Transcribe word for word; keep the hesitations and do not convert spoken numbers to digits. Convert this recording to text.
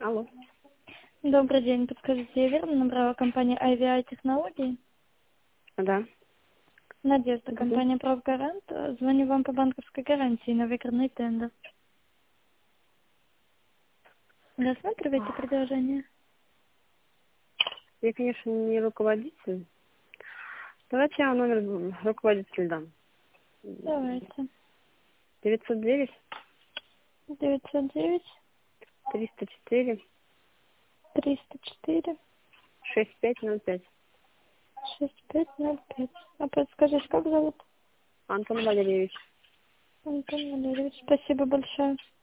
Алло. Добрый день. Подскажите, я верно набрала компанию ай ви ай Технологии? Да. Надежда, Угу. компания «Правгарант». Звоню вам по банковской гарантии на выигранный тендер. Рассматриваете предложение? Я, конечно, не руководитель. Давайте я номер руководителя дам. Давайте. девятьсот девять девятьсот девять триста четыре триста четыре шесть пять ноль пять. шесть пять ноль пять. А подскажите, как зовут? Антон Валерьевич. Антон Валерьевич. Спасибо большое.